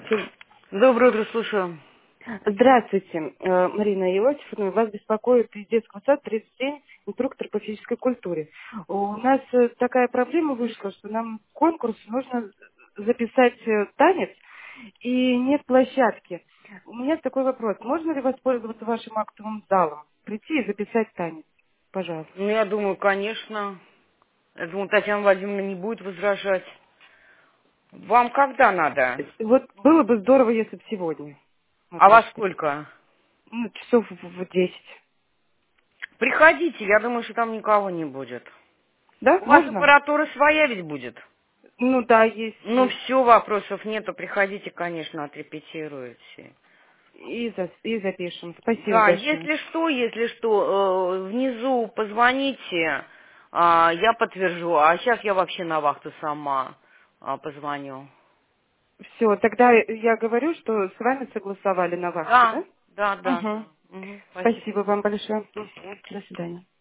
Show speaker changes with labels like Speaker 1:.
Speaker 1: Здравствуйте.
Speaker 2: Доброе утро, слушаю.
Speaker 1: Здравствуйте, Марина Иосифовна. Вас беспокоит из детского сада 37, инструктор по физической культуре. У нас такая проблема вышла, что нам в конкурс нужно записать танец, и нет площадки. У меня такой вопрос. Можно ли воспользоваться вашим актовым залом? Прийти и записать танец? Пожалуйста.
Speaker 2: Ну, я думаю, конечно. Я думаю, Татьяна Владимировна не будет возражать. Вам когда надо?
Speaker 1: Вот было бы здорово, если бы сегодня мы
Speaker 2: А во
Speaker 1: пришли.
Speaker 2: сколько?
Speaker 1: Ну, часов в 10.
Speaker 2: Приходите, я думаю, что там никого не будет.
Speaker 1: Да,
Speaker 2: У вас
Speaker 1: можно?
Speaker 2: аппаратура своя ведь будет?
Speaker 1: Ну да, есть,
Speaker 2: Ну,
Speaker 1: есть.
Speaker 2: все, вопросов нету. Приходите, конечно, отрепетируете.
Speaker 1: И запишем. Спасибо
Speaker 2: Да,
Speaker 1: большое.
Speaker 2: если что, внизу позвоните, я подтвержу. А сейчас я вообще на вахту сама позвоню.
Speaker 1: Все, тогда я говорю, что с вами согласовали на вахте,
Speaker 2: Да,
Speaker 1: да?
Speaker 2: да, да,
Speaker 1: Угу.
Speaker 2: да. Мгм, спасибо.
Speaker 1: Спасибо вам большое. До свидания.